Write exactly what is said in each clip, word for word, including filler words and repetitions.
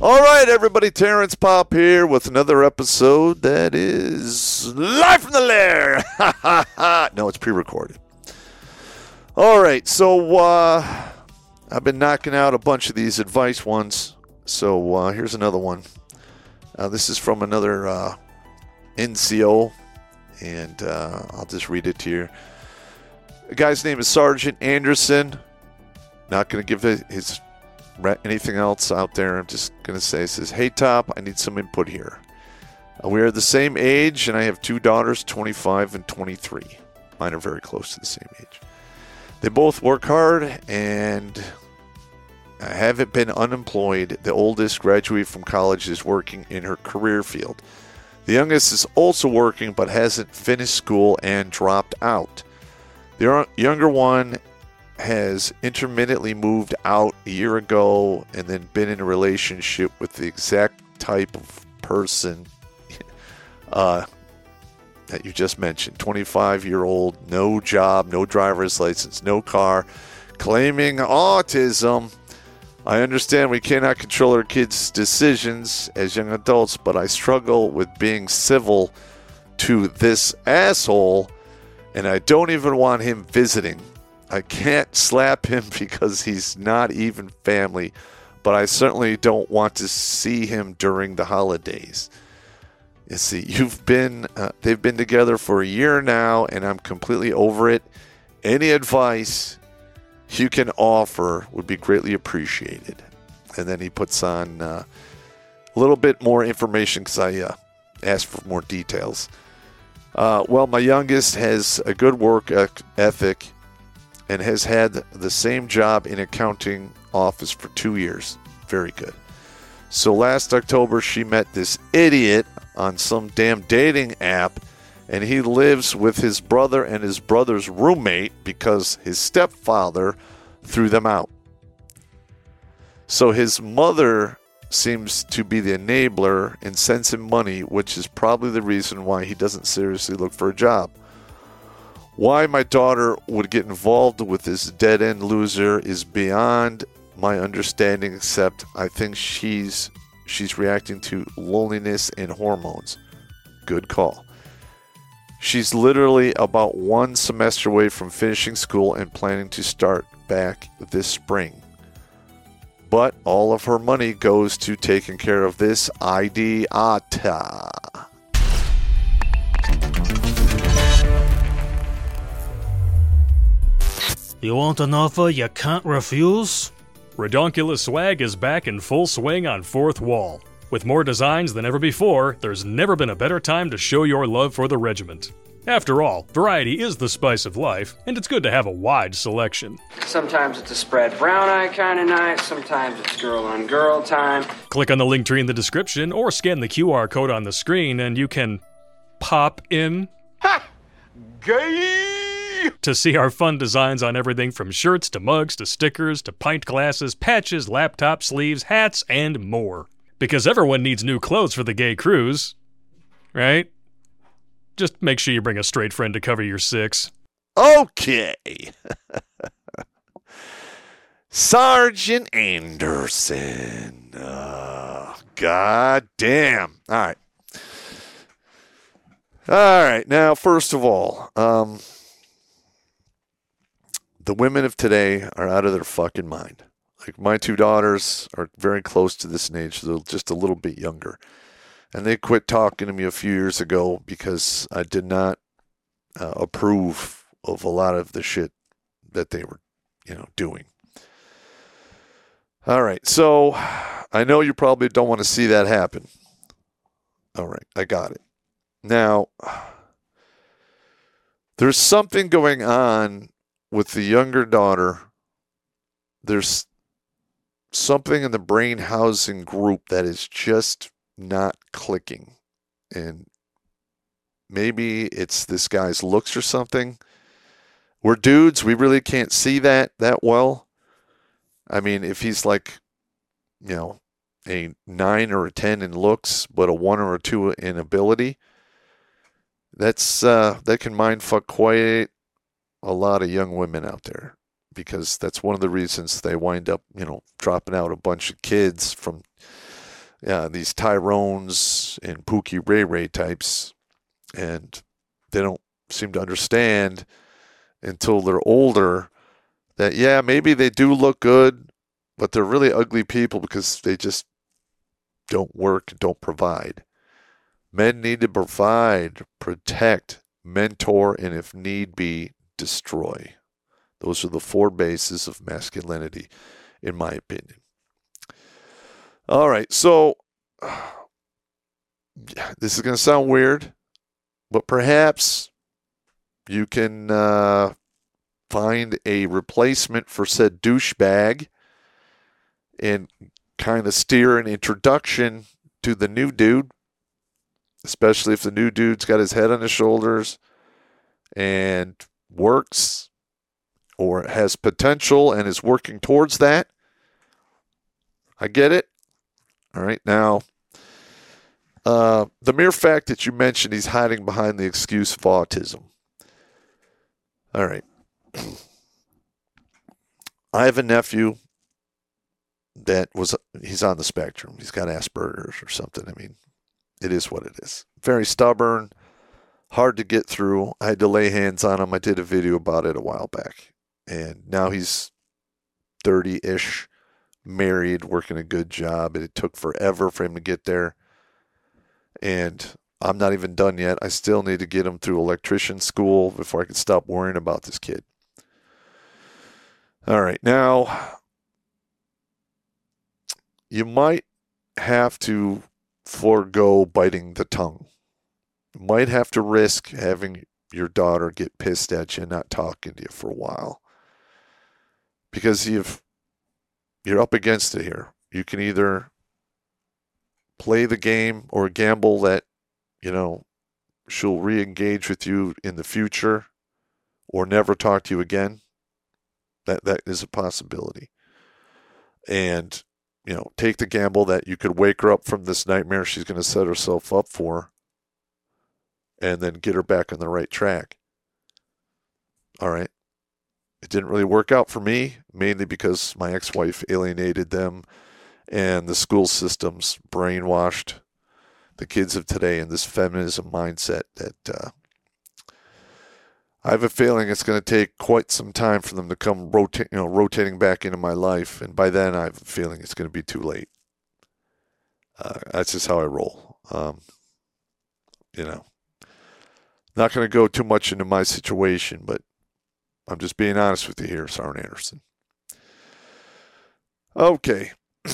All right, everybody, Terrence Pop here with another episode that is live from the lair. No, it's pre-recorded. All right, so uh, I've been knocking out a bunch of these advice ones, so uh, here's another one. Uh, this is from another uh, N C O, and uh, I'll just read it to you. The guy's name is Sergeant Anderson. Not going to give his anything else out there. I'm just going to say, it says, "Hey, Top, I need some input here. Uh, we are the same age, and I have two daughters, twenty-five and twenty-three. Mine are very close to the same age. They both work hard, and I haven't been unemployed. The oldest graduated from college, is working in her career field. The youngest is also working, but hasn't finished school and dropped out. The younger one has intermittently moved out a year ago and then been in a relationship with the exact type of person uh, that you just mentioned. twenty-five-year-old, no job, no driver's license, no car, claiming autism. I understand we cannot control our kids' decisions as young adults, but I struggle with being civil to this asshole, and I don't even want him visiting. I can't slap him because he's not even family, but I certainly don't want to see him during the holidays. You see, you've been, uh, they've been together for a year now, and I'm completely over it. Any advice you can offer would be greatly appreciated." And then he puts on uh, a little bit more information because I uh, asked for more details. Uh, well, my youngest has a good work ethic and has had the same job in accounting office for two years. Very good. So last October, she met this idiot on some damn dating app, and he lives with his brother and his brother's roommate because his stepfather threw them out. So his mother seems to be the enabler and sends him money, which is probably the reason why he doesn't seriously look for a job. Why my daughter would get involved with this dead-end loser is beyond my understanding, except I think she's she's reacting to loneliness and hormones. Good call. She's literally about one semester away from finishing school and planning to start back this spring. But all of her money goes to taking care of this idiota. You want an offer you can't refuse? Redonkulous Swag is back in full swing on Fourth Wall. With more designs than ever before, there's never been a better time to show your love for the regiment. After all, variety is the spice of life, and it's good to have a wide selection. Sometimes it's a spread brown eye kind of night, sometimes it's girl on girl time. Click on the link tree in the description or scan the Q R code on the screen and you can pop in. Ha! Gay! To see our fun designs on everything from shirts to mugs to stickers to pint glasses, patches, laptop sleeves, hats, and more. Because everyone needs new clothes for the gay cruise, right? Just make sure you bring a straight friend to cover your six. Okay. Sergeant Anderson. Oh, God damn. All right. All right. Now, first of all, um, the women of today are out of their fucking mind. Like, my two daughters are very close to this age, so they're just a little bit younger. And they quit talking to me a few years ago because I did not uh, approve of a lot of the shit that they were, you know, doing. All right. So I know you probably don't want to see that happen. All right. I got it. Now, there's something going on with the younger daughter. There's something in the brain housing group that is just not clicking. And maybe it's this guy's looks or something. We're dudes. We really can't see that that well. I mean, if he's like, you know, a nine or a ten in looks, but a one or a two in ability, that's uh, that can mind fuck quite a lot of young women out there, because that's one of the reasons they wind up, you know, dropping out a bunch of kids from yeah, these Tyrones and Pookie Ray Ray types, and they don't seem to understand until they're older that, yeah, maybe they do look good, but they're really ugly people because they just don't work and don't provide. Men need to provide, protect, mentor, and if need be, destroy. Those are the four bases of masculinity, in my opinion. All right, so this is going to sound weird, but perhaps you can uh, find a replacement for said douchebag and kind of steer an introduction to the new dude, especially if the new dude's got his head on his shoulders and works or has potential and is working towards that. I get it. All right, now, uh, the mere fact that you mentioned he's hiding behind the excuse of autism. All right. I have a nephew that was, he's on the spectrum. He's got Asperger's or something. I mean, it is what it is. Very stubborn, hard to get through. I had to lay hands on him. I did a video about it a while back. And now he's thirty-ish, married, working a good job. And it took forever for him to get there. And I'm not even done yet. I still need to get him through electrician school before I can stop worrying about this kid. All right, now, you might have to forego biting the tongue. You might have to risk having your daughter get pissed at you and not talking to you for a while. Because you've, you're up against it here. You can either play the game or gamble that, you know, she'll re-engage with you in the future or never talk to you again. That that is a possibility. And, you know, take the gamble that you could wake her up from this nightmare she's going to set herself up for and then get her back on the right track. All right. It didn't really work out for me, mainly because my ex-wife alienated them and the school systems brainwashed the kids of today in this feminism mindset that uh, I have a feeling it's going to take quite some time for them to come rota- you know, rotating back into my life. And by then, I have a feeling it's going to be too late. Uh, that's just how I roll. Um, you know, not going to go too much into my situation, but I'm just being honest with you here, Sergeant Anderson. Okay.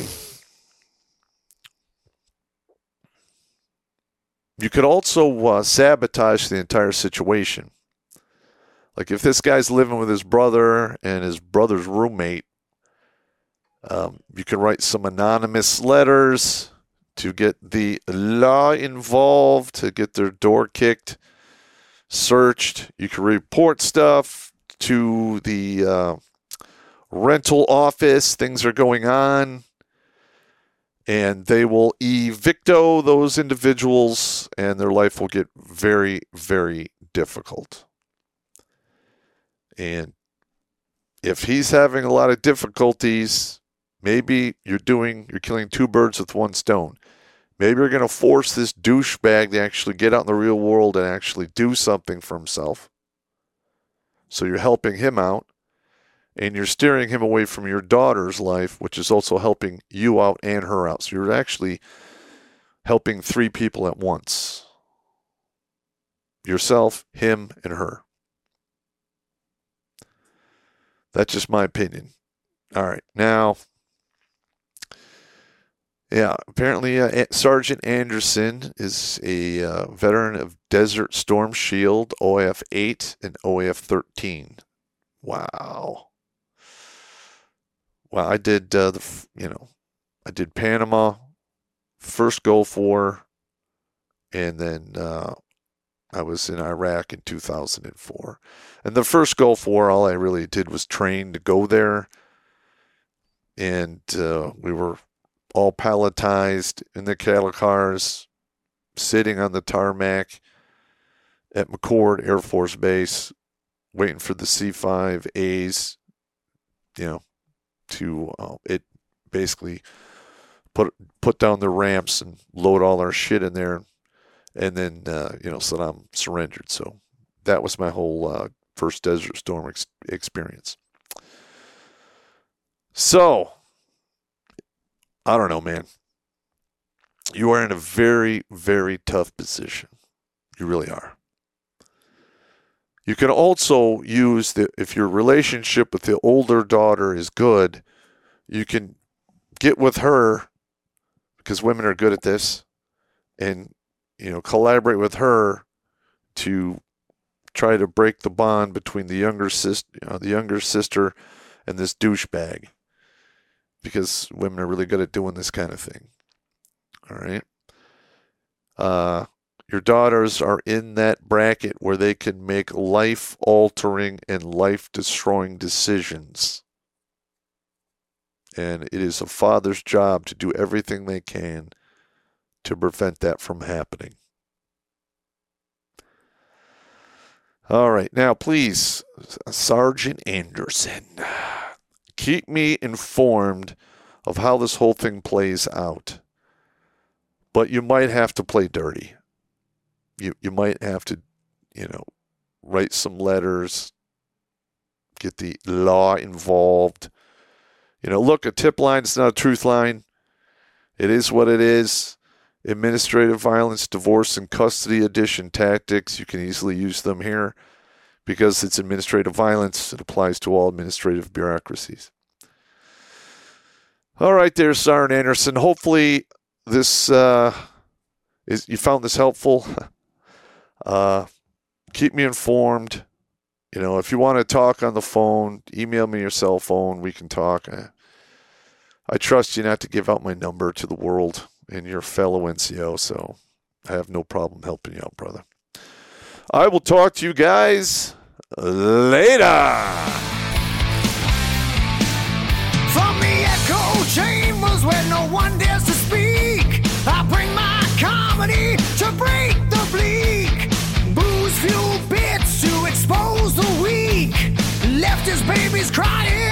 You could also uh, sabotage the entire situation. Like if this guy's living with his brother and his brother's roommate, um, you can write some anonymous letters to get the law involved, to get their door kicked, searched. You can report stuff to the uh, rental office. Things are going on. And they will evicto those individuals, and their life will get very, very difficult. And if he's having a lot of difficulties, maybe you're doing, you're killing two birds with one stone. Maybe you're going to force this douchebag to actually get out in the real world and actually do something for himself. So you're helping him out. And you're steering him away from your daughter's life, which is also helping you out and her out. So you're actually helping three people at once. Yourself, him, and her. That's just my opinion. All right. Now, yeah, apparently uh, Sergeant Anderson is a uh, veteran of Desert Storm Shield, O A F eight, and O A F thirteen. Wow. Well, I did, uh, the you know, I did Panama, first Gulf War, and then uh, I was in Iraq in two thousand four. And the first Gulf War, all I really did was train to go there, and uh, we were all palletized in the cattle cars, sitting on the tarmac at McChord Air Force Base, waiting for the C five A's, you know, to uh, it basically put put down the ramps and load all our shit in there, and then uh, you know Saddam surrendered. So that was my whole uh, first Desert Storm ex- experience. So I don't know, man. You are in a very, very tough position. You really are. You can also use the, if your relationship with the older daughter is good, you can get with her, because women are good at this, and, you know, collaborate with her to try to break the bond between the younger sister, you know, the younger sister and this douchebag, because women are really good at doing this kind of thing. All right. Uh, Your daughters are in that bracket where they can make life-altering and life-destroying decisions. And it is a father's job to do everything they can to prevent that from happening. All right. Now, please, Sergeant Anderson, keep me informed of how this whole thing plays out. But you might have to play dirty. You you might have to, you know, write some letters, get the law involved. You know, look, a tip line is not a truth line. It is what it is. Administrative violence, divorce, and custody addition tactics, you can easily use them here because it's administrative violence. It applies to all administrative bureaucracies. All right there, Sergeant Anderson. Hopefully this uh, is you found this helpful. Uh, keep me informed. You know, if you want to talk on the phone, email me your cell phone. We can talk. I, I trust you not to give out my number to the world and your fellow N C O, so I have no problem helping you out, brother. I will talk to you guys later. From the echo chambers where no one dares to speak, I bring my comedy to break the bleak. Booze fuel bits to expose the weak. Left his babies crying